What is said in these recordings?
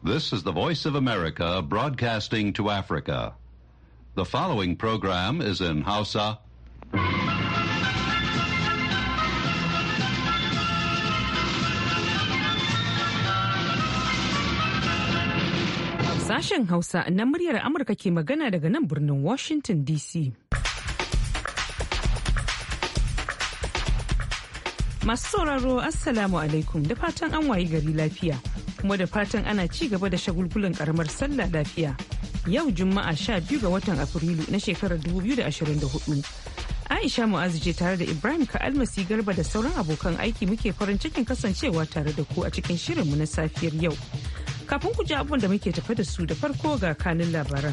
This is the Voice of America broadcasting to Africa. The following program is in Hausa. Sashen Hausa na muryar Amurka ke magana daga nan birnin Washington DC. Masu sauraro Assalamu alaikum da fatan an wayi gari lafiya kuma da fatan ana ci gaba da shagulgulan karamar sallah lafiya. Yau Juma'a 12 ga watan Afrilu na shekarar 2024. Aisha Mu'azu ce tare da Ibrahim Ka'almasi Garba da sauran abokan aiki muke farin cikin kasancewa tare da ku a cikin shirinmu na safiyar yau. Kafin ku ji abin da muke tafe da su da farko ga kanin labaran.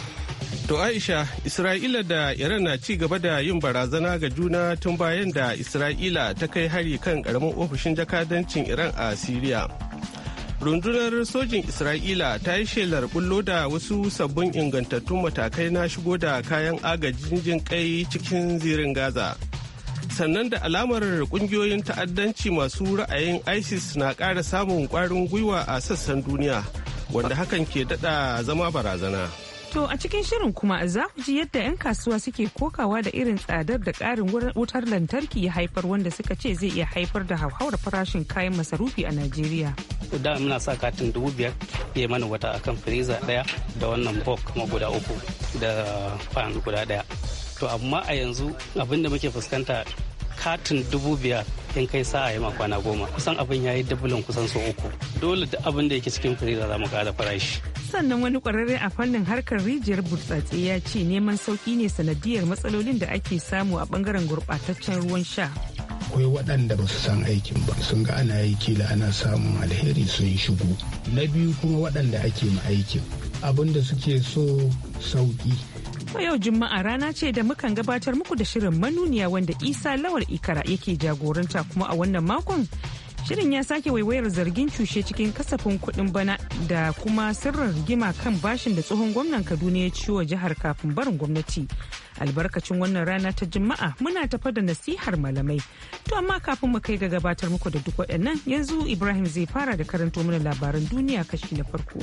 To Aisha, Isra'ila da Iran na ci gaba da yin barazana ga juna tun bayan da Isra'ila ta kai hari kan karamin ofishin jakadancin Iran a Siriya. Rundunar sojin Isra'ila ta yi shelar bullo da wasu sabbin ingantattun matakai na shigo da kayan agajin jin kai cikin zirin Gaza. Sannan da alamar kungiyoyin ta'addanci masu ra'ayin ISIS na ƙara samun ƙwarin gwiwa a sassan duniya, wanda hakan ke daɗa zama barazana. To a cikin shirin kuma za ku ji yadda 'yan kasuwa suke kokawa da irin tsadar da ƙarin wutar lantarki ya haifar wanda suka ce zai iya haifar da hauhawar farashin kayan masarufi a Najeriya. Da muna sa katin 5,000 ya mana wata akan firiza ɗaya da wannan bok kuma guda 3 da fan guda 1. To amma a yanzu abin da muke fuskanta katin 5,000 in kai sa'a ya kwana 10 kusan abin ya yi dabulin kusan sau 3. Dole da abin da yake cikin firiza za mu ƙara farashi. Sannan wani kwararre a fannin harkar rijiyar burtsatse ya ce neman sauki ne sanadiyar matsalolin da ake samu a bangaren gurbataccen ruwan sha. Akwai waɗanda ba su san aikin ba sun ga ana yi kila ana samun alheri sun shigo. Na biyu kuma waɗanda ake ma aikin abin da suke so sauki. Yau Juma'a rana ce da mukan gabatar muku da shirin manuniya wanda Isa Lawal Ikara yake jagoranta kuma a wannan makon shirin ya sake waiwayar zargin cushe cikin kasafin kuɗin bana da kuma sirrin rigima kan bashin da tsohon gwamnan Kaduna ya ciwo jihar kafin barin gwamnati. Albarkacin wannan rana ta Juma'a muna tafa da nasihar malamai. To amma kafin mu kai ga gabatar muku da duk waɗannan yanzu Ibrahim zai fara da karanto mana labaran duniya kashi na farko.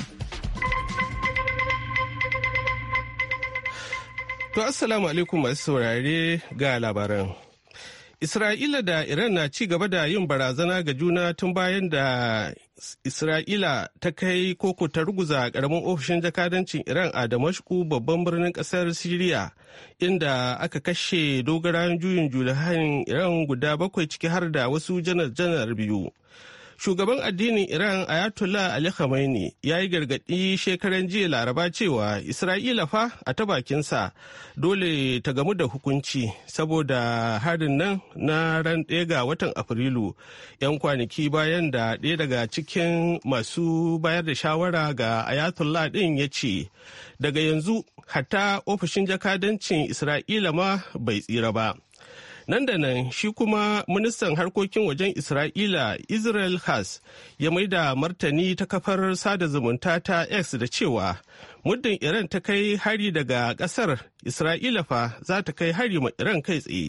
To assalamu alaikum masu saurare ga labaran. Isra'ila da Iran na ci gaba da yin barazana ga juna tun bayan da Isra'ila ta kai koko ta ruguza karamin ofishin jakadancin Iran a Damashku babban birnin kasar Siriya inda aka kashe dogarawan juyin juyayin Iran guda 7 ciki har da wasu janar-janar 2. Shugaban addinin Iran Ayatollah Ali Khamenei ya yi gargaɗi shekaran jiya Laraba cewa Isra'ila fa a ta bakinsa dole ta gamu da hukunci saboda harin nan na ran 1 ga watan Afrilu 'yan kwanaki bayan da ɗaya daga cikin masu bayar da shawara ga Ayatollah ɗin ya ce daga yanzu hatta ofishin jakadancin Isra'ila ma bai tsira ba. Nan da nan shi kuma ministan harkokin wajen Isra'ila Israel Katz ya maida martani ta kafar sada zumunta ta X da cewa muddin Iran ta kai hari daga kasar Isra'ila fa za ta kai hari ma Iran kai tsaye.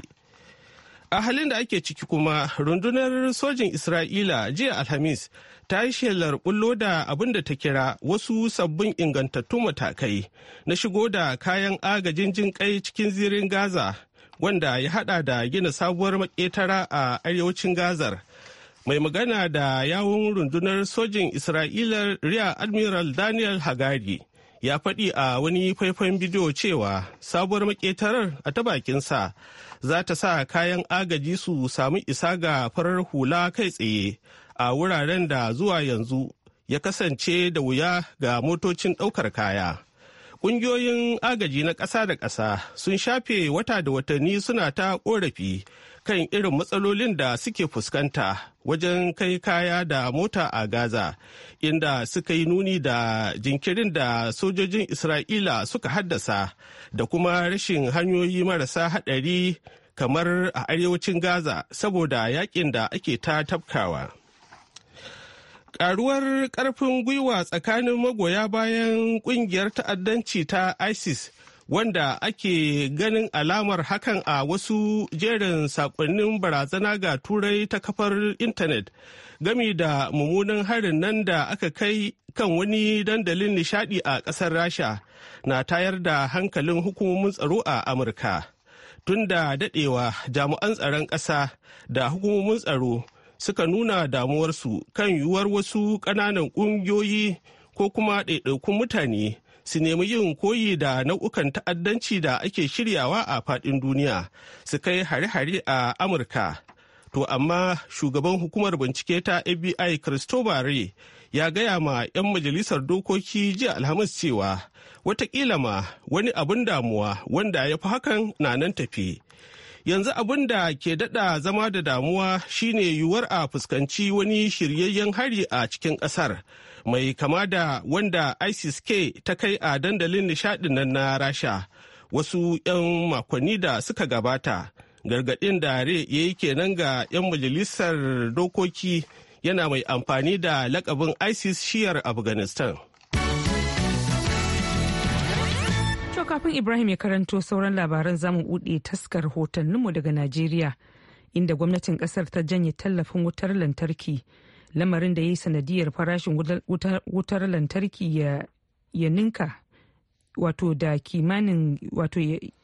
A halin da ake ciki kuma rundunar sojin Isra'ila jiya Alhamis ta yi shelar bullo da abin da ta kira wasu sabbin ingantattun matakai na shigo da kayan agajin jin kai cikin zirin Gaza. Wanda ya hada da gina sabuwar maketara a arewacin Gazar. Mai magana da yawun rundunar sojin Isra'ila Rear Admiral Daniel Hagari ya faɗi a wani faifan bidiyo cewa sabuwar maketarar a ta bakinsa za ta sa kayan agaji su samu isa ga farar hula kai tsaye a wuraren da zuwa yanzu ya kasance da wuya ga motocin ɗaukar kaya. Ƙungiyoyin agaji na ƙasa da ƙasa sun shafe wata da watanni suna ta ƙorafi kan irin matsalolin da suke fuskanta wajen kai kaya da mota a Gaza, inda suka yi nuni da jinkirin da sojojin Isra'ila suka haddasa da kuma rashin hanyoyi marasa haɗari kamar a arewacin Gaza saboda yakin da ake ta tafkawa. Karuwar karfin gwiwa tsakanin magoya bayan kungiyar ta'addanci ta ISIS wanda ake ganin alamar hakan a wasu jerin sakonnin barazana ga turai ta kafar intanet gami da mummunan harin nan da aka kai kan wani dandalin nishadi a ƙasar Rasha na tayar da hankalin hukumomin tsaro a Amurka. Tun da daɗewa jami'an tsaron ƙasa da hukumomin tsaro suka nuna damuwarsu kan yiwuwar wasu ƙananan ƙungiyoyi ko kuma ɗaiɗaikun mutane su nemi yin koyi da nau'ukan ta'addanci da ake shiryawa a faɗin duniya su kai hare-hare a Amurka. To amma shugaban hukumar bincike ta FBI Christopher Wray ya gaya ma 'yan majalisar dokoki jiya Alhamis cewa watakila ma wani abin damuwa wanda ya fi hakan na nan tafi. Yanzu abin da ke daɗa zama da damuwa shine yiwuwar a fuskanci wani shiryayyen hari a cikin ƙasar mai kama da wanda ISIS-K ta kai a dandalin nishaɗin nan na Rasha wasu 'yan makonni da suka gabata. Gargaɗin da Ray ya yi kenan ga 'yan majalisar dokoki yana mai amfani da lakabin ISIS shiyar Afghanistan. To kafin Ibrahim ya karanto sauran labaran zamu buɗe taskar hotonninmu daga Najeriya inda gwamnatin ƙasar ta janye tallafin wutar lantarki lamarin da ya yi sanadiyar farashin wutar lantarki ya ninka wato da kimanin wato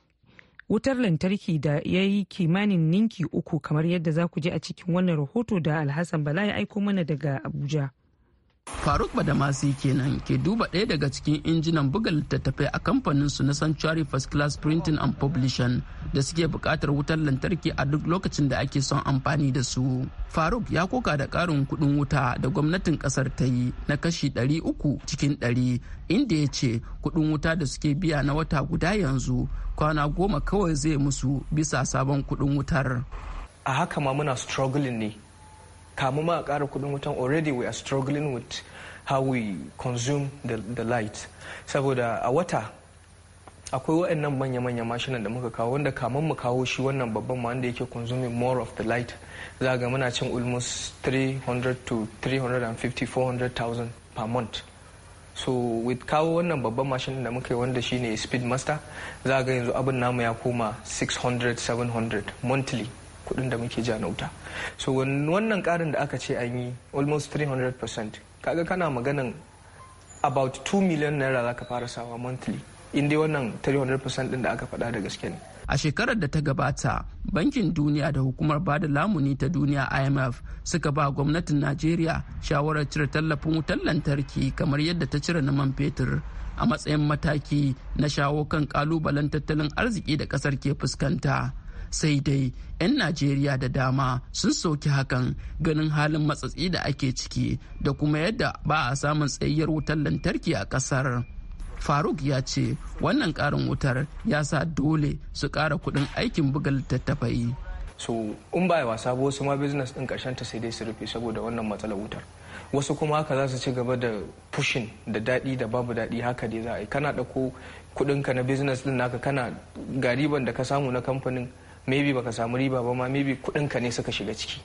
wutar lantarki da ya yi kimanin ninki 3 kamar yadda za ku ji a cikin wannan rahoto da Alhassan Bala ya aiko mana daga Abuja. Faruk Badamasi kenan ke duba ɗaya daga cikin injinan buga littattafai a kamfanin su na Sanctuary First Class Printing and Publishing da suke buƙatar wutar lantarki a duk lokacin da ake son amfani da su. Faruk ya koka da ƙarin kuɗin wuta da gwamnatin ƙasar ta yi na kashi 300 cikin 100 inda ya ce kuɗin wuta da suke biya na wata guda yanzu kwana 10 kawai zai musu bisa sabon kuɗin wutar. A haka ma muna struggling ne. Kamu ma a ƙara kudin wutan already we are struggling with how we consume the light saboda a wata akwai waɗannan manya-manya mashinan da muka kawo wanda kamun mu kawo shi wannan babban ma wanda yake consuming more of the light za ga muna cin almost 300 to 350 400,000 per month. So with kawo wannan babban mashin da muka yi wanda shine speed master za ga yanzu abin namu ya koma 600 700 monthly kudin da muke ja na wuta. So wannan karin da aka ce an yi almost 300%, kaga kana maganan about 2 million naira za ka fara sawa monthly in dai wannan 300% din da aka faɗa da gaske ne. A shekarar da ta gabata, Bankin Duniya da Hukumar Bada Lamuni ta Duniya IMF suka ba gwamnatin Najeriya shawarar cire tallafin wutar lantarki kamar yadda ta cire na man fetur a matsayin mataki na shawo kan kalubalen tattalin arziki da kasar ke fuskanta. Sai dai 'yan Najeriya da dama sun soki hakan ganin halin matsatsi da ake ciki da kuma yadda ba a samun tsayayyar wutar lantarki a kasar. Faruk ya ce wannan karin wutar ya sa dole su kara kudin aikin buga littattafai. So in ba wasa ba wasu ma business din karshen ta sai dai su rufe saboda wannan matsalar wutar. Wasu kuma haka za su ci gaba da pushing da daɗi da babu daɗi haka dai za a yi. Kana ɗauko kuɗinka na business din naka kana ga riban da ka samu na kamfanin maybe baka samu riba ba ma maybe kuɗinka ne suka shiga ciki.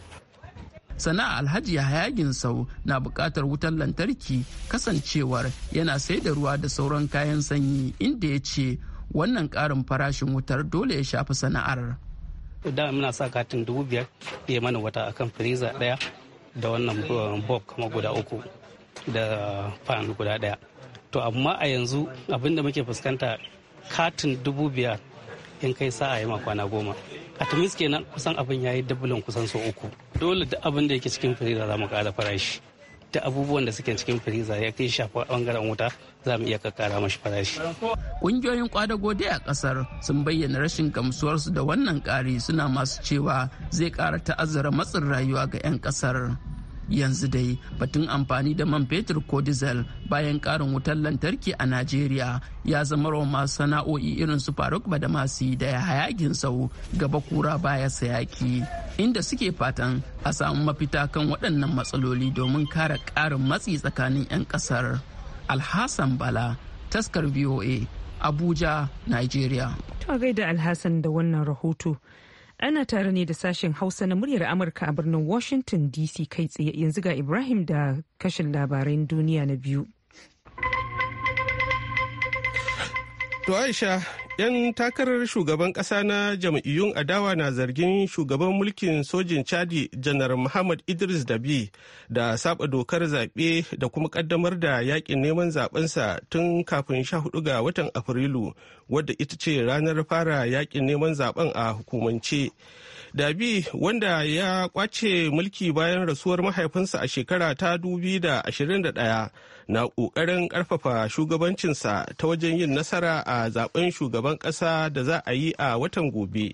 Sana'a Alhaji Yahaya Ginsau na buƙatar wutar lantarki kasancewar yana sai da ruwa da sauran kayan sanyi inda ya ce wannan ƙarin farashin wutar dole ya shafi sana'ar. Da muna sa katin 5,000 ya mana wata akan firiza ɗaya da wannan bob kuma guda 3 da fan guda 1. To amma a yanzu abinda muke fuskanta katin 5,000 in kai sa'a yi kwana 10. A tumis kenan kusan abin ya yi dabbulin kusan sau 3. Dole da abin da yake cikin firiza za mu kara farashi. Da abubuwan da suke cikin firiza ya kai shafa bangaren wuta za mu iya kakkara mashi farashi. Ƙungiyoyin kwadago dai a ƙasar sun bayyana rashin gamsuwarsu da wannan ƙari suna masu cewa zai ƙara ta'azzara matsin rayuwa ga 'yan ƙasar. Yanzu dai batun amfani da man fetur ko diesel bayan ƙarin wutar lantarki a Najeriya ya zama wa masu sana'o'i irin su Faruk Badamasi da Yahaya Ginsau gaba kura baya sayaki, inda suke fatan a samu mafita kan waɗannan matsaloli domin kare ƙarin matsi tsakanin 'yan ƙasar. Alhassan Bala, taskar VOA, Abuja, Nigeria. To gaida Alhassan da wannan rahoto. Ana tare ne da sashen Hausa na muryar Amurka a birnin Washington DC kai tsaye, yanzu ga Ibrahim da kashin labaran duniya na biyu. To Aisha, 'Yan takarar shugaban ƙasa na jam'iyyun adawa na zargin shugaban mulkin sojin Chadi janar Muhammad Idris Dabi da saba dokar zaɓe da kuma ƙaddamar da yakin neman zaɓensa tun kafin 14 ga watan Afrilu, wadda ita ce ranar fara yakin neman zaɓen a hukumance. Dabi, wanda ya kwace mulki bayan rasuwar mahaifinsa a shekara ta 2021, na ƙoƙarin ƙarfafa shugabancinsa ta wajen yin nasara a zaben shugaban ƙasa da za a yi a watan gobe.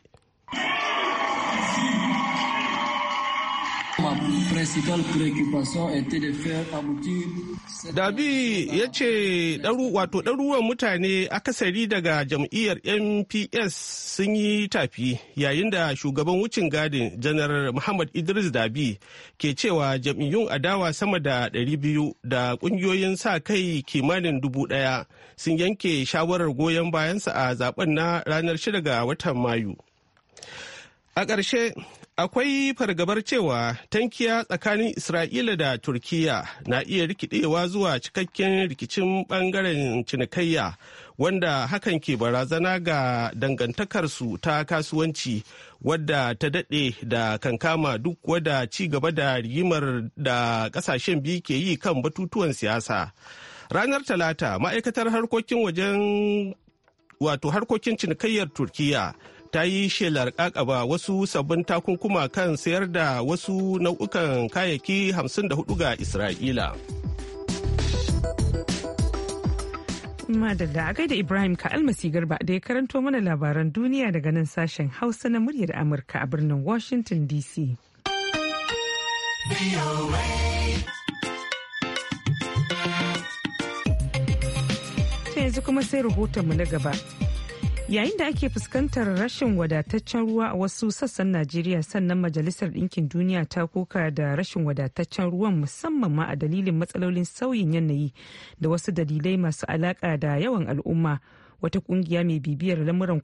Dabi ya ce ɗaruruwan mutane akasari daga jam'iyyar NPS sun yi tafi yayin da shugaban wucin gadin janar Muhammad Idris Dabi ke cewa jam'iyyun adawa sama da 200 da ƙungiyoyin sa kai kimanin 1,000 sun yanke shawarar goyon bayansa a zaben na ranar 6 ga watan Mayu. A ƙarshe, akwai fargabar cewa tankiya tsakanin Isra'ila da Turkiyya na iya rikidewa zuwa cikakken rikicin bangaren cinikayya, wanda hakan ke barazana ga dangantakarsu ta kasuwanci wadda ta daɗe da kankama duk wadda ci gaba da rigimar da ƙasashen biyu ke yi kan batutuwan siyasa. Ranar Talata, ma'aikatar harkokin cinikayyar Turkiyya ta yi shelar kakaba wasu sabbin takunkuma kan sayar da wasu nau'ukan kayayyaki 54 ga Isra'ila. Madalla a gaida Ibrahim ka almasi garba da ya karanto mana labaran duniya daga nan sashen Hausa na muryar Amurka a birnin Washington DC. Yanzu kuma sai rahotonmu na gaba. Yayin da ake fuskantar rashin wadataccen ruwa a wasu sassan Najeriya, sannan Majalisar Ɗinkin Duniya ta koka da rashin wadataccen ruwan musamman ma a dalilin matsalolin sauyin yanayi da wasu dalilai masu alaƙa da yawan al'umma. Wata ƙungiya mai bibiyar lamuran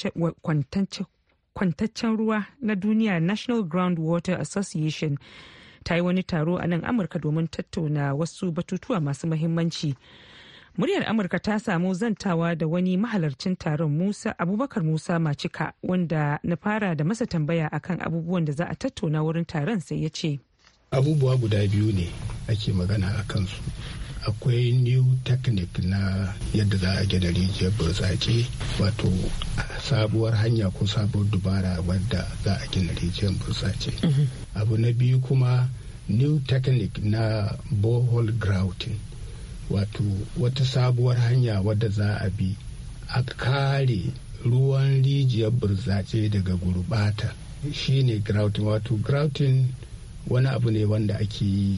kwantaccen ruwa na duniya, National Groundwater Association, ta yi wani taro a nan Amurka domin tattauna wasu batutuwa masu muhimmanci. Muryar Amurka ta samu zantawa da wani mahalarcin taron Abubakar Musa Macika, wanda na fara da masa tambaya akan abubuwan da za a tattauna wurin taron, sai ya ce. Abubuwa guda biyu ne ake magana a kansu. Akwai new technique na yadda za a gina rijiyar burtsatse, wato sabuwar hanya ko sabuwar dubara wadda za a gina rijiyar burtsatse. Abu na biyu kuma new technique na borehole grouting, wato wata sabuwar hanya wadda za a bi a kare ruwan rijiyar burtsatse daga gurbata, shine grouting. Wato grouting wani abu ne wanda ake yi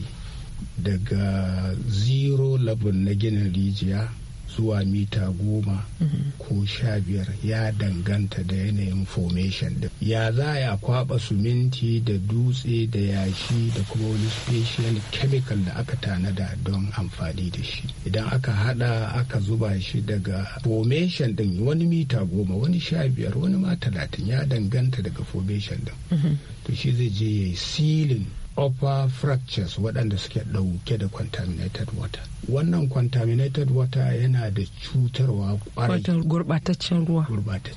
daga zero level na ginin rijiya zuwa mita 10 ko 15, ya danganta da yanayin formation din. Ya za a kwaba suminti da dutse da yashi da kuma wani special chemical da aka tanada don amfani da shi. Idan aka hada aka zuba shi daga formation din, wani mita 10, wani 15, wani ma 30, ya danganta daga formation din. To shi zai je ya yi sealing upper fractures waɗanda suke ɗauke da contaminated water. Wannan contaminated water yana da cutarwa kwarai. Gurbataccen ruwa.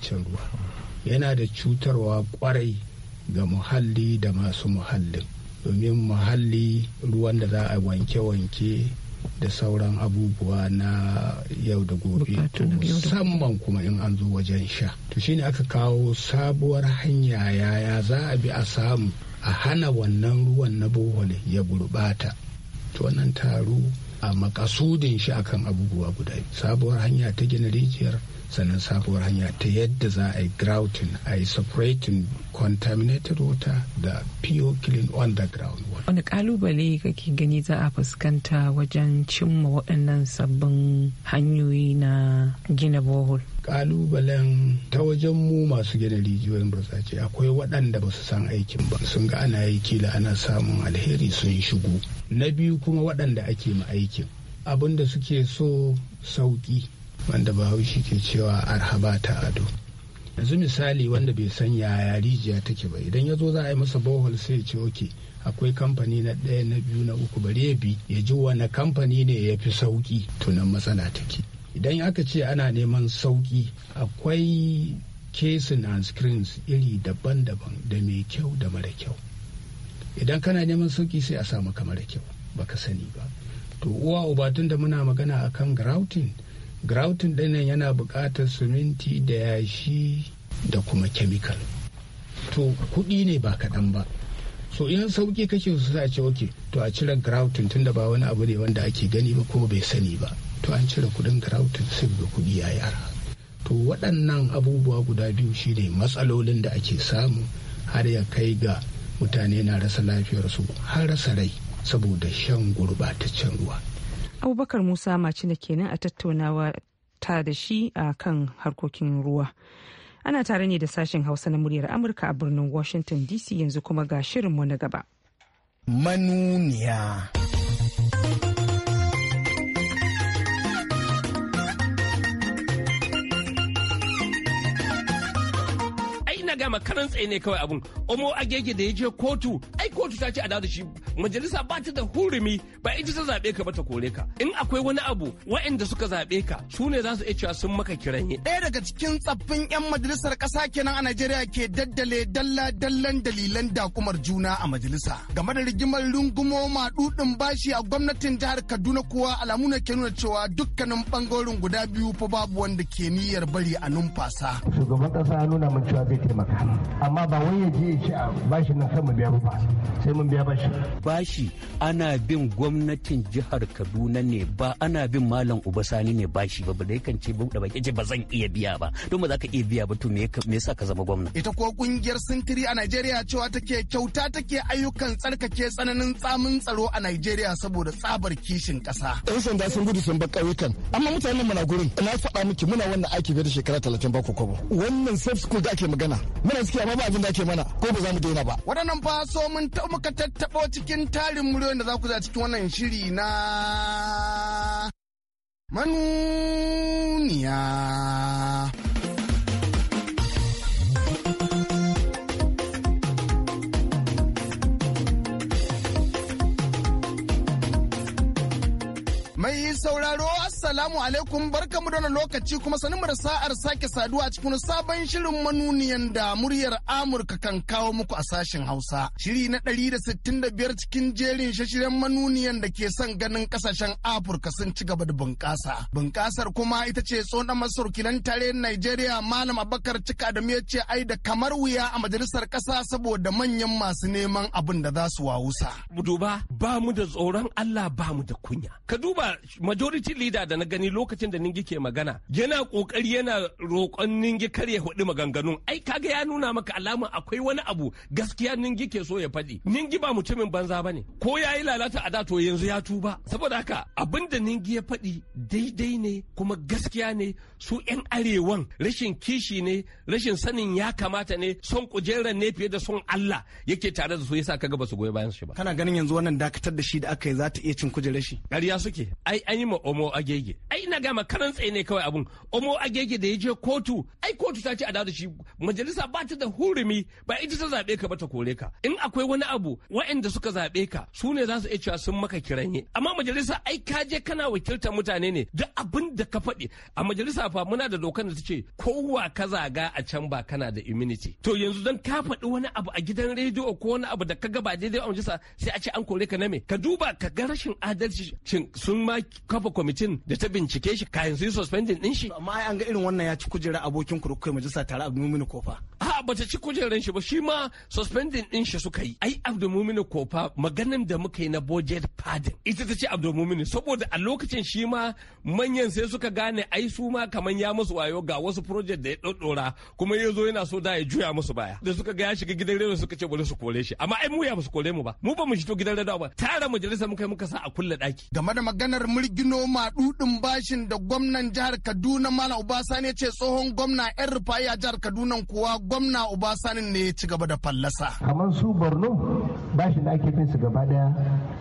Yana da cutarwa kwarai ga muhalli da masu muhallin. Domin muhalli, ruwan da za a wanke-wanke da sauran abubuwa na yau da gobe, musamman kuma in an zo wajen sha. To shine aka kawo sabuwar hanya, yaya za a bi a samu a hana wannan ruwan na bohol ya gurbata. To wannan taro a makasudin shi akan abubuwa guda biyu: sabuwar hanya ta gina rijiyar, sannan sabuwar hanya ta yadda za a yi grouting, a yi separating contaminated water da pure clean underground water. Wani kalubale kake gani za a fuskanta wajen cimma waɗannan sabbin hanyoyi na gina bohol? Kalubalen ta wajen mu masu gina rijiyoyin burtsatse, akwai waɗanda ba su san aikin ba, sun ga ana yi kila ana samun alheri sun shigo. Na biyu kuma waɗanda ake ma aikin, abin da suke so sauƙi, wanda bahaushe ke cewa arhaba ta ado. Yanzu misali, wanda bai san yaya rijiya take ba, idan ya zo za a yi masa bohol sai ya ce oke, akwai kamfani na 1, na 2, na 3, bari ya bi ya ji wani kamfani ne ya fi sauki, tunan matsala take. idan aka ce ana neman sauki akwai cases and screens iri daban-daban da mai kyau da mara kyau. Idan kana neman sauki sai a samu ka mara kyau baka sani ba. To uwa uba tun da muna magana akan grouting ɗinnan yana buƙatar siminti da yashi da kuma chemical. To kuɗi ne ba kaɗan ba. So in sauki kake su za a ce oke to a cire grouting tun da ba wani abu ne wanda ake gani ba ko bai sani ba. To an cire kuɗin grouting sai ga kuɗi ya yara. To waɗannan abubuwa guda biyu shi ne matsalolin da ake samu har ya kai ga mutane na rasa lafiyarsu har rasa rai saboda shan gurbataccen ruwa. Abubakar Musa Macina kenan a tattaunawa ta da shi a kan harkokin ruwa. Ana tare ne da sashen Hausa na muryar Amurka a birnin Washington DC, yanzu kuma ga shirinmu na gaba. Manuniya. gama karan tsaye ne kawai abun. Omo Agege da ya je kotu, ai kotu ta ce a dawo da shi, majalisa ba ta da hurumi, ba ita ta zaɓe ka ba ta kore ka. In akwai wani abu waɗanda suka zaɓe ka su ne za su iya cewa sun maka kiranye. Ɗaya daga cikin tsaffin 'yan majalisar ƙasa kenan a Najeriya ke daddale dalla-dallan dalilan dakumar juna a majalisa. Game da rigimar rungumo maɗuɗin bashi a gwamnatin jihar Kaduna kuwa alamu ne ke nuna cewa dukkanin ɓangarorin guda biyu fa babu wanda ke niyyar bari a numfasa. Shugaban ƙasa ya nuna min cewa zai taimaka. Amma ba wai ya je ya ce a bashi nan sai mu biya ba, sai mun biya bashi. Bashi ana bin gwamnatin jihar Kaduna ne, ba ana bin Malam Ubasani ne bashi ba, da yakan ce da baki ce ba zan iya biya ba. Don ba za ka iya biya ba to me yasa ka zama gwamna? Ita kuwa kungiyar sintiri a Najeriya cewa take kyauta take ayyukan tsarkake tsananin tsamin tsaro a Najeriya saboda tsabar kishin ƙasa. Yan sanda sun gudu sun bar ƙauyukan, amma mutanen mu na gurin. Na faɗa miki muna wannan aiki fiye da shekara 30 ba kobo. Wannan safe school da ake magana muna ciki amma ba abin da ake mana ko ba za mu daina ba. Waɗannan fa so mun muka tattaɓo cikin tarin muryoyin da za ku za cikin wannan shiri na manuniya. Mai sauraro assalamu alaikum, barkamu da wannan lokaci kuma sanin da sa'ar sake saduwa a cikin sabon shirin manuniyan da muryar Amurka kan kawo muku a sashen Hausa. Shiri na 165 cikin jerin shashiren manuniyan da ke son ganin kasashen Afirka sun ci gaba da bunƙasa. Bunƙasar kuma ita ce tsohon masaukilan tare Najeriya Malam Abubakar Cika da ya ce ai da kamar wuya a majalisar ƙasa saboda manyan masu neman abin da za su wawusa. Duba ba mu da tsoron Allah, ba mu da kunya. Ka duba majority leader da na gani lokacin da Ningi ke magana yana kokari yana roƙon Ningi kar ya hudu maganganun, ai kaga ya nuna maka alama akwai wani abu gaskiya Ningi ke so ya faɗi. Ningi ba mutumin banza bane, ko yayi lalata a da to yanzu ya tuba. Saboda haka abinda Ningi ya faɗi daidai ne kuma gaskiya ne. Su 'yan arewan rashin kishi ne, rashin sanin ya kamata ne, son kujerar ne fiye da son Allah yake tare da su, yasa kaga ba su goyi bayan shi ba. Kana ganin yanzu wannan dakatar da shi da aka yi za ta iya cin kujerar shi? Ƙarya suke. Ai an yi ma Omo Agege, ai ina gama karan tsaye ne kawai abun. Omo Agege da ya je kotu, ai kotu ta ce a dawo da shi, majalisa ba ta da hurumi, ba ita ta zaɓe ka ba ta kore ka. In akwai wani abu waɗanda suka zaɓe ka su ne za su iya cewa sun maka kiranye, amma majalisa ai ka je kana wakiltar mutane ne, duk abin da ka faɗi a majalisa fa muna da dokar da ta ce kowa ka zaga a can ba kana da immunity. To yanzu dan ka faɗi wani abu a gidan rediyo ko wani abu da ka ga ba daidai a majalisa sai a ce an kore ka na me? Ka duba ka ga rashin adalci, sun ma kafa kwamitin da ta bincike shi kayan su yi suspending din shi. Amma an ga irin wannan ya ci kujerar abokin kurukai majalisa tare Abdulmumin Kofa. A bata ci kujerar shi ba, shi ma suspending din shi suka yi. Ai Abdulmumin Kofa maganin da muka yi na budget pardon ita ta ce Abdulmumin, saboda a lokacin shi ma manyan sai suka gane ai su ma kaman ya musu wayo ga wasu project da ya ɗaɗɗora kuma ya zo yana so da ya juya musu baya. Da suka ga ya shiga gidan rediyo suka ce bari su kore shi, amma ai mu ya musu kore mu ba, mu ba mu shito gidan rediyo ba, tare majalisa muka yi muka sa a kulle ɗaki. Game da maganar murgino maɗuɗin bashin da gwamnan jihar Kaduna Malam Ubasani ya ce tsohon gwamna 'yan Rufai a jihar Kaduna kuwa gwamna Ubasani ne ya ci gaba da fallasa. Kamar su Borno bashin da ake bin su gaba daya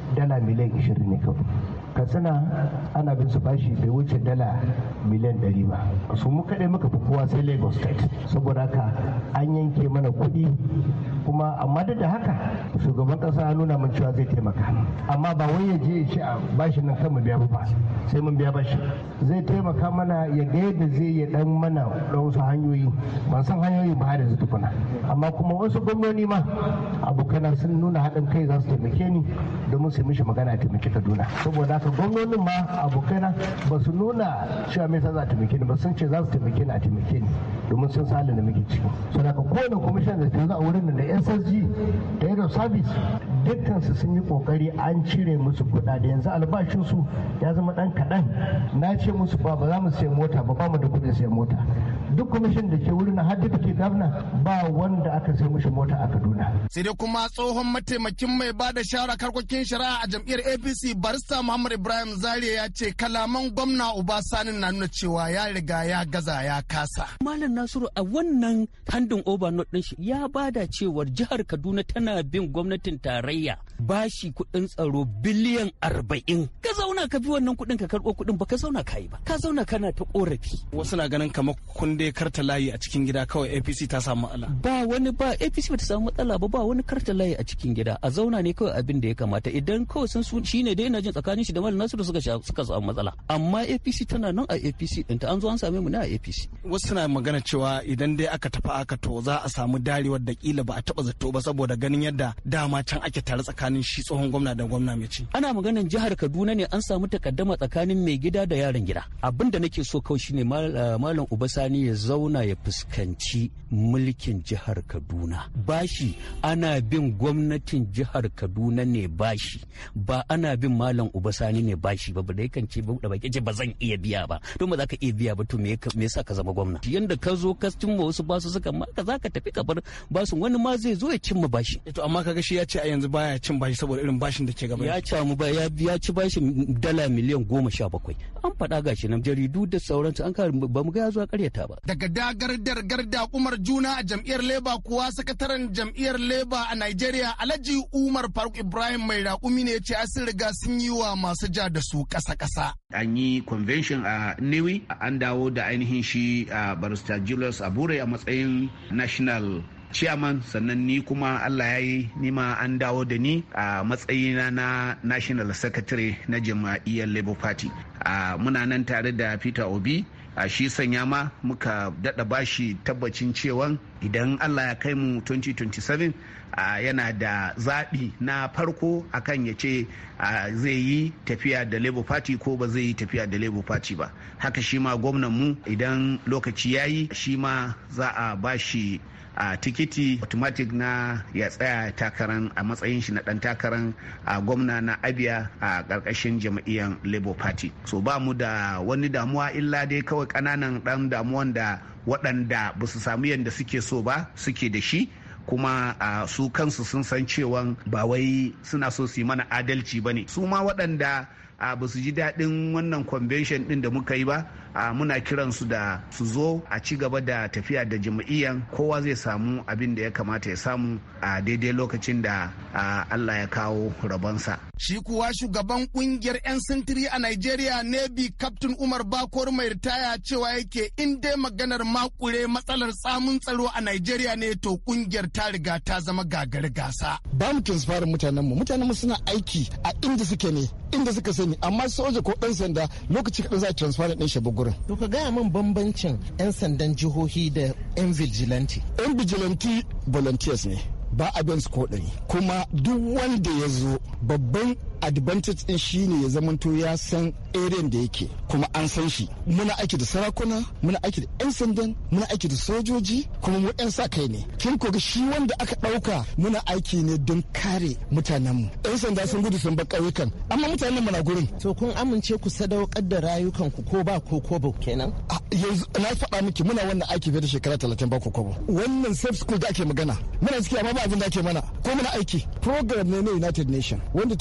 dala miliyan 20 ne kawai. Katsina ana bin su bashi bai wuce dala miliyan 100 ba. Su mu kaɗai muka fi kowa sai Lagos State. Saboda haka an yanke mana kuɗi kuma amma da haka shugaban ƙasa ya nuna min cewa zai taimaka. Amma ba wai ya je ya ce a bashi nan kan mu biya ba sai mun biya bashi. Zai taimaka mana ya ga yadda zai ya dan mana wasu hanyoyi. Ban san hanyoyi ba da tukuna. Amma kuma wasu gwamnoni ma abokana sun nuna haɗin kai za su taimake ni domin su mishi magana a taimaki Kaduna. Saboda haka gwamnonin ma abokaina ba su nuna cewa me za a taimake ni ba, sun ce za su taimake ni a taimake ni domin sun sa da muke ciki. Saboda haka kowane kwamishin da ta zo a wurin da SSG da Head of Service dukkan su sun yi kokari an cire musu kuɗaɗe. Yanzu albashin su ya zama dan kaɗan. Na ce musu ba za mu sayi mota ba mu da kuɗin sayan mota. Duk kwamishin da ke wurin har da ke gwamna ba wanda aka sai mishi mota a Kaduna. Sai dai kuma tsohon mataimakin mai ba da shawara harkokin shari'a a jam'iyyar APC barista Muhammad Ibrahim Zaria ya ce kalaman gwamna Obasani na nuna cewa ya riga ya gaza ya kasa. Malam Nasiru a wannan handin overnote din shi ya bada cewar jihar Kaduna tana bin gwamnatin tarayya bashi kuɗin tsaro biliyan 40. Ka zauna ka bi wannan kuɗin ka karɓo kuɗin ba ka zauna ka yi ba. Ka zauna kana ta korafi. Wasu na ganin kamar kun dai karta layi a cikin gida kawai APC ta samu matsala. Ba APC ba ta samu matsala ba wani karta layi a cikin gida. A zauna ne kawai abin da ya kamata idan kawai sun shine dai ina jin tsakanin shi da Malam Nasiru suka samu matsala. Amma APC tana nan a APC ɗinta an zo an same mu ne a APC. Wasu suna magana cewa idan dai aka tafi aka to za a samu darewar da kila ba a taba zato ba saboda ganin yadda dama can ake tare tsakanin shi tsohon gwamna da gwamna mai ci. Ana maganin jihar Kaduna ne an samu takaddama tsakanin mai gida da yaron gida. Abin da nake so kawai shine Malam Obasani ya zauna ya fuskanci mulkin jihar Kaduna. Bashi ana bin gwamnatin jihar Kaduna ne bashi ba ana bin Malam Obasani ne bashi ba da yakan ce da baki ce ba zan iya biya ba don ba za ka iya biya ba to me yasa ka zama gwamna yanda ka zo ka cimma wasu basu suka ma ka za ka tafi ka bar basu wani ma zai zo ya cimma bashi to amma kaga shi ya ce a yanzu baya cin bashi saboda irin bashin da ke gaba ya ci mu ba ya ci bashin dala miliyan 17 an faɗa gashi nan jaridu da sauransu an ka ba mu ga ya zo karyata ba daga garda Umar Juna a jam'iyyar Labour kuwa sakataren jam'iyyar Labour a Nigeria Alhaji Umar Faruk Ibrahim mai raƙumi ne ya ce sun riga sun yi wa masu ja da su ƙasa-ƙasa. An yi convention a Newi an dawo da ainihin shi barista Julius Abure a matsayin national chairman sannan ni kuma Allah ya yi nima an dawo da ni a matsayina na national secretary na jam'iyyar Labour Party. Muna nan tare da Peter Obi shi sanya ma muka dada bashi tabbacin cewa idan Allah ya kai mu 2027 yana da zaɓi na farko akan ya ce zai yi tafiya da Labour Party ko ba zai yi tafiya da Labour Party ba. Haka shi ma gwamnan mu idan lokaci ya yi shi ma za a bashi tikiti automatic na ya tsaya takaran a matsayin shi na dan takaran gwamna na Abia a karkashin jam'iyyar Labour Party. So ba mu da wani damuwa illa dai kawai kananan dan damuwan da waɗanda ba su samu yadda suke so ba suke da shi kuma su kansu sun san cewa ba wai suna so su yi mana adalci ba ne su ma waɗanda ba su ji daɗin wannan convention ɗin da muka yi ba muna kiransu da su zo a ci gaba da tafiya da jam'iyyan kowa zai samu abin da ya kamata ya samu a daidai lokacin da Allah ya kawo rabonsa. Shi kuwa shugaban kungiyar 'yan sintiri a Nigeria Navy Captain Umar Bakor mai ritaya cewa yake in dai maganar makure matsalar tsamun tsaro a Nigeria ne to kungiyar ta riga ta zama gagar gasa. Ba mu transferin mutanenmu suna aiki a inda suke ne inda suka sani amma soja ko ɗan sanda lokaci kaɗan za a transfer ɗin shi gurin. To ka gaya min bambancin 'yan sandan jihohi da 'yan vigilante. 'Yan vigilante volunteers ne. Ba a bin su ko ɗari kuma duk wanda ya zo babban advantage din shine ya zamanto ya san area da yake kuma an san shi muna aiki da sarakuna muna aiki da 'yan sandan muna aiki da sojoji kuma mu 'yan sa kai ne kin koga shi wanda aka ɗauka muna aiki ne don kare mutanenmu 'yan sanda sun gudu sun bar ƙauyukan amma mutanen mu na gurin. To kun amince ku sadaukar da rayukanku ko ba ko kobo kenan? Yanzu na faɗa miki muna wannan aiki fiye da shekara 30 ba ko kobo wannan safe school da ake magana muna ciki amma ba abin da ake mana ko muna aiki program ne na United Nation wanda ta ce dole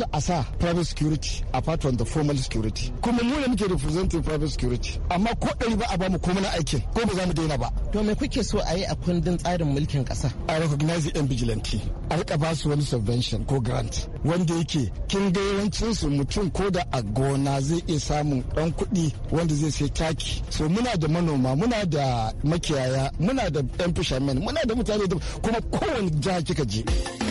a sa private security apart from the formal security, kuma mu ne muke representing private security, amma ko ɗari ba a ba mu ko muna aikin ko ba za mu daina ba. To me kuke so a yi a kundin tsarin mulkin ƙasa? A recognize yan vigilante, a rika ba su wani subvention ko grant wanda yake kin ga yawancin su mutum ko da a gona zai iya samun ɗan kuɗi wanda zai sai taki. So muna da manoma, muna da makiyaya, muna da yan fishermen, muna da mutane da kuma kowane jiha kika je.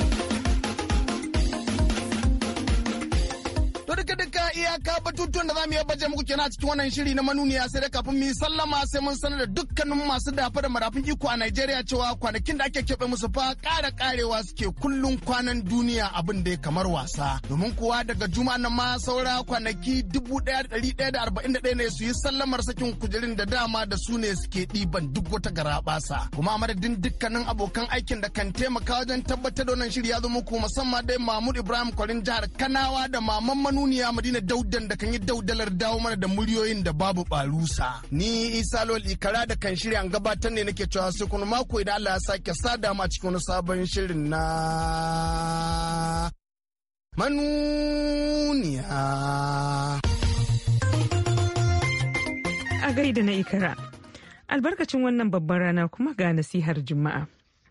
iyaka batutuwan da za mu yi baje muku kenan a cikin wannan shiri na manuniya, sai da kafin mu yi sallama sai mun sanar da dukkanin masu dafa da marafin iko a Najeriya cewa kwanakin da ake keɓe musu fa karewa suke kullun kwanan duniya abin da ya kamar wasa. Domin kuwa daga juma'a nan ma saura kwanaki 1141 ne su yi sallamar sakin kujerun da dama da su ne suke ɗiban duk wata garabasa. Kuma a madadin dukkanin abokan aikin da kan taimaka wajen tabbatar da wannan shiri ya zo muku, musamman dai Mahmud Ibrahim Kwarin jihar Kanawa da Maman Manuniya Madina Daudan da kan yi daudalar dawo mana da muryoyin da babu barusa. Ni Isa Lol Ikara da kan shirya an gabatar ne nake cewa sai kuma mako idan Allah ya sake sada mu a cikin wani sabon shirin na Manuniya. A gaida na Ikara. Albarkacin wannan babban rana kuma ga nasihar Juma'a.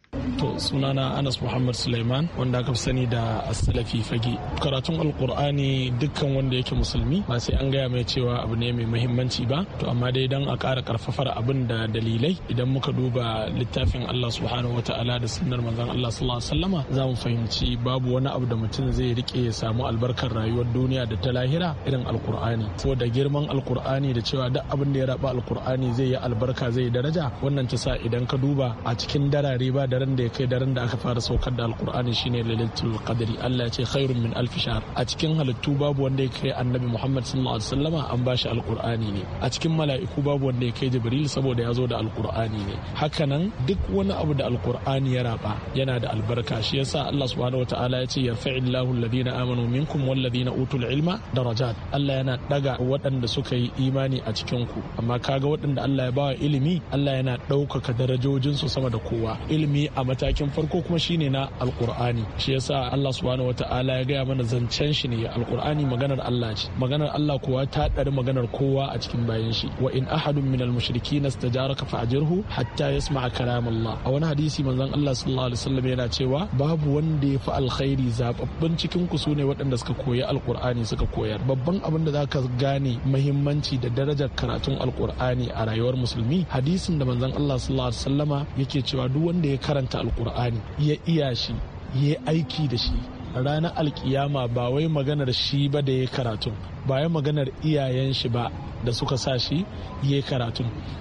To sunana Anas Muhammad Suleiman wanda aka fi sani da As-Salafi Fage. Karatun Alkur'ani dukkan wanda yake musulmi ba sai an gaya mai cewa abu ne mai muhimmanci ba, to amma dai dan a ƙara karfafar abin da dalilai idan muka duba littafin Allah subhanahu wata'ala da sunnar manzon Allah sallallahu alaihi wasallama za mu fahimci babu wani abu da mutum zai rike ya samu albarkar rayuwar duniya da ta lahira irin Alkur'ani. Saboda girman Alkur'ani da cewa duk abin da ya raba Alkur'ani zai yi albarka zai yi daraja, wannan ta sa idan ka duba a cikin darare ba daren da ya kai daren da aka fara saukar da alkur'ani shine lailatul qadri. Allah ya ce khairun min alf shahr. A cikin halittu babu wanda ya kai annabi Muhammad sallallahu alaihi wasallama an bashi alkur'ani ne. A cikin mala'iku babu wanda ya kai Jibril saboda ya zo da alkur'ani ne. Hakanan duk wani abu da alkur'ani ya raba yana da albarka. Shi yasa Allah subhanahu wataala ya ce yarfa'illahu alladhina amanu minkum walladhina utul ilma darajat. Allah yana daga waɗanda suka yi imani a cikin ku, amma kaga waɗanda Allah ya bawa ilimi Allah yana ɗaukaka darajojinsu sama da kowa. Ilimi a matakin farko kuma shine na alkur'ani. Shi yasa Allah subhanahu wataala ya gaya mana zancen shi ne. Alkur'ani maganar Allah ce, maganar Allah kuwa ta ɗari maganar kowa a cikin bayan shi. Wa in ahadun minal mushrikin istajaraka fa'ajirhu hatta yasma'a kalam Allah. A wani hadisi manzon Allah sallallahu alaihi wasallam yana cewa babu wanda ya fi alkhairi zababbin cikin ku sune waɗanda suka koyi alkur'ani suka koyar. Babban abin da zaka gane muhimmanci da darajar karatun alkur'ani a rayuwar musulmi, hadisin da manzon Allah sallallahu alaihi wasallama yake cewa duk wanda ya karanta alkur'ani ya iya shi ya aiki da shi ranar alkiyama, ba wai maganar shi ba da ya karatu, ba ya maganar iyayen shi ba da suka sa shi ya karatu,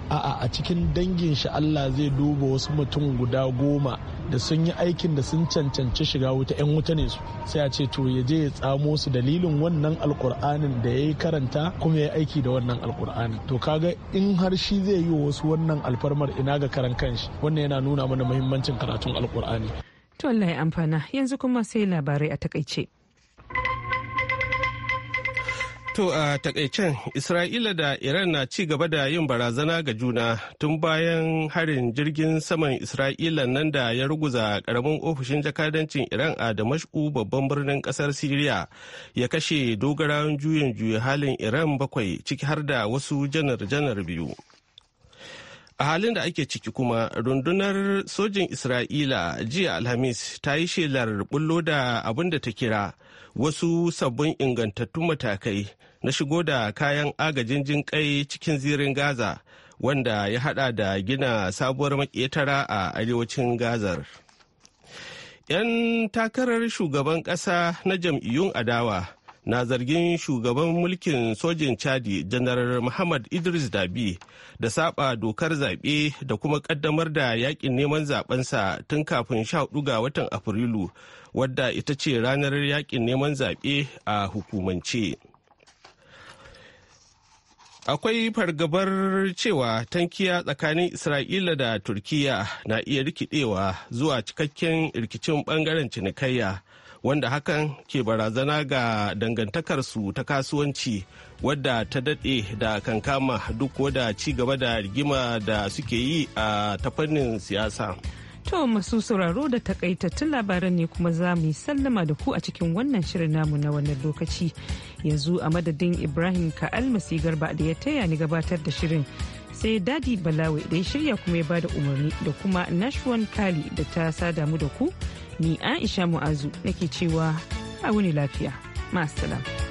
a cikin dangin shi Allah zai duba wasu mutum guda 10 da sun yi aikin da sun cancanci shiga wuta, 'yan wuta ne su, sai a ce to ya je ya tsamo su dalilin wannan alkur'anin da ya yi karanta kuma ya aiki da wannan alkur'ani. To kaga in har shi zai yi wasu wannan alfarmar, ina ga karan kanshi. Wannan yana nuna mana muhimmancin karatun alkur'ani. To Allah ya amfana. Yanzu kuma sai labarai a takaice. To a takaicen Isra'ila da Iran na ci gaba da yin barazana ga juna tun bayan harin jirgin saman Isra'ila nan da ya ruguza karamin ofishin jakadancin Iran a Damashku babban birnin kasar Siriya, ya kashe dogarawan juya halin Iran 7 ciki har da wasu janar-janar 2. A halin da ake ciki kuma, rundunar sojin Isra'ila jiya Alhamis ta yi shelar bullo da abin da ta kira wasu sabbin ingantattun matakai na shigo da kayan agajin jinƙai cikin zirin Gaza, wanda ya hada da gina sabuwar maƙetara a arewacin Gazar. 'Yan takarar shugaban ƙasa na jam'iyyun adawa na zargin shugaban mulkin sojin Chadi janar Muhammad Idris Dabi da saba dokar zaɓe da kuma ƙaddamar da yakin neman zaɓensa tun kafin 14 ga watan Afrilu, wadda ita ce ranar yakin neman zaɓe a hukumance. Akwai fargabar cewa tankiya tsakanin Isra'ila da Turkiyya na iya rikidewa zuwa cikakken rikicin ɓangaren cinikayya, wanda hakan ke barazana ga dangantakarsu ta kasuwanci wadda ta daɗe da kankama duk da ci gaba da rigima da suke yi a ta fannin siyasa. To masu sauraro da takaitattun labaran ne kuma za mu yi sallama da ku a cikin wannan shirin namu na wannan lokaci. Yanzu a madadin Ibrahim Ka'almasi Garba da ya taya ni gabatar da shirin. Sai Dadi Balawe da ya shirya kuma ya bada umarni da kuma Nashwan Kali da ta sada mu da ku. Ni Aisha Mu'azu nake cewa a wuni lafiya. Ma'assalam.